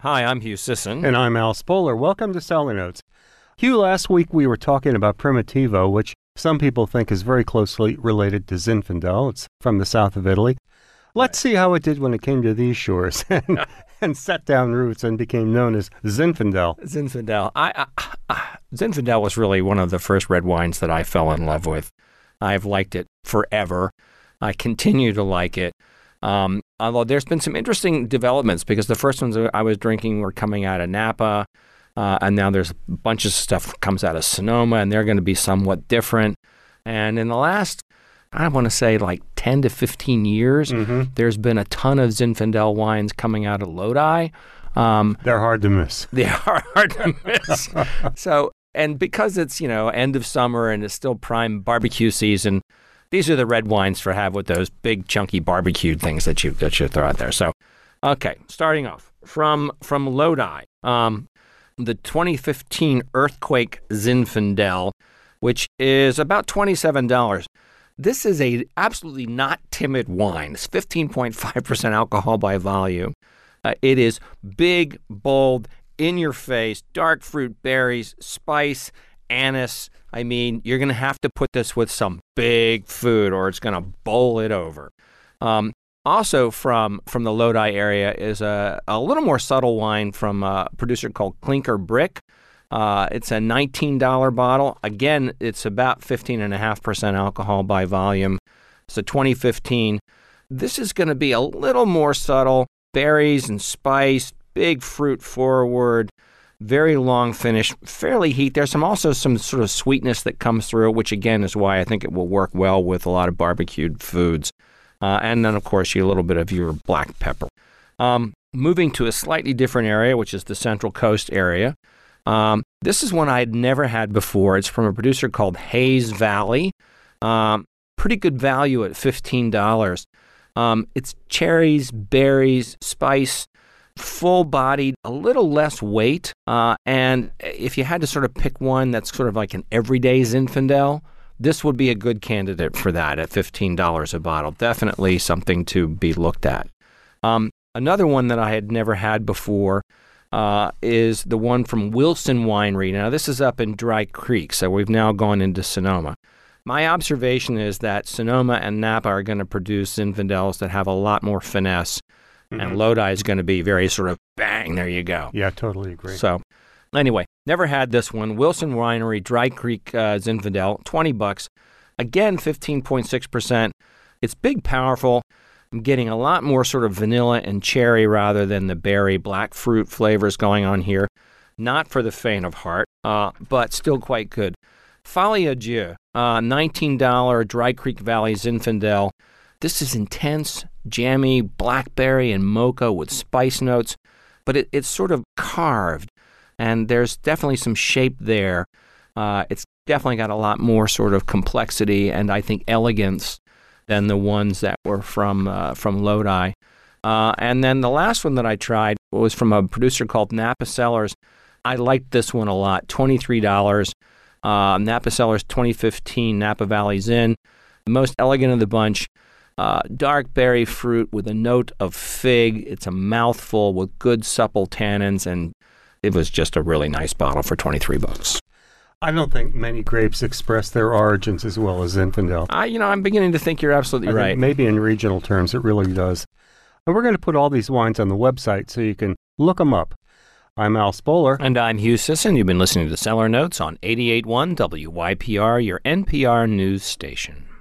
Hi, I'm Hugh Sisson. And I'm Al Spoler. Welcome to Cellar Notes. Hugh, last week we were talking about Primitivo, which some people think is very closely related to Zinfandel. It's from the south of Italy. Let's see how it did when it came to these shores and set down roots and became known as Zinfandel. Zinfandel was really one of the first red wines that I fell in love with. I've liked it forever. I continue to like it. Although there's been some interesting developments because the first ones I was drinking were coming out of Napa, and now there's a bunch of stuff that comes out of Sonoma, and they're going to be somewhat different. And in the last, I want to say like 10 to 15 years, there's been a ton of Zinfandel wines coming out of Lodi. They're hard to miss. They are hard to miss. And because it's, end of summer and it's still prime barbecue season, these are the red wines for have with those big chunky barbecued things that you throw out there. So, okay, starting off from Lodi, the 2015 Earthquake Zinfandel, which is about $27. This is a absolutely not timid wine. It's 15.5% alcohol by volume. It is big, bold, in your face, dark fruit, berries, spice, anise. I mean, you're going to have to put this with some big food or it's going to bowl it over. Also from the Lodi area is a little more subtle wine from a producer called Clinker Brick. It's a $19 bottle. Again, it's about 15.5% alcohol by volume. It's a 2015. This is going to be a little more subtle. Berries and spice, big fruit forward, very long finish, fairly heat. There's also some sort of sweetness that comes through, which again is why I think it will work well with a lot of barbecued foods. And then, of course, a little bit of your black pepper. Moving to a slightly different area, which is the Central Coast area. This is one I had never had before. It's from a producer called Hayes Valley. Pretty good value at $15. It's cherries, berries, spice, full-bodied, a little less weight. And if you had to sort of pick one that's sort of like an everyday Zinfandel, this would be a good candidate for that at $15 a bottle. Definitely something to be looked at. Another one that I had never had before is the one from Wilson Winery. Now, this is up in Dry Creek, so we've now gone into Sonoma. My observation is that Sonoma and Napa are going to produce Zinfandels that have a lot more finesse, and Lodi is going to be very sort of bang, there you go. Yeah, totally agree. So, anyway, never had this one. Wilson Winery, Dry Creek Zinfandel, $20. Again, 15.6%. It's big, powerful. I'm getting a lot more sort of vanilla and cherry rather than the berry black fruit flavors going on here. Not for the faint of heart, but still quite good. Folie à Dieu, $19 Dry Creek Valley Zinfandel. This is intense, jammy, blackberry and mocha with spice notes, but it's sort of carved, and there's definitely some shape there. It's definitely got a lot more sort of complexity and I think elegance than the ones that were from Lodi. And then the last one that I tried was from a producer called Napa Cellars. I liked this one a lot, $23. Napa Cellars 2015 Napa Valley Zin, the most elegant of the bunch. Dark berry fruit with a note of fig. It's a mouthful with good supple tannins, and it was just a really nice bottle for $23. I don't think many grapes express their origins as well as Zinfandel. I'm beginning to think you're absolutely right. Maybe in regional terms it really does. And we're going to put all these wines on the website so you can look them up. I'm Al Spoler. And I'm Hugh Sisson. You've been listening to Cellar Notes on 88.1 WYPR, your NPR news station.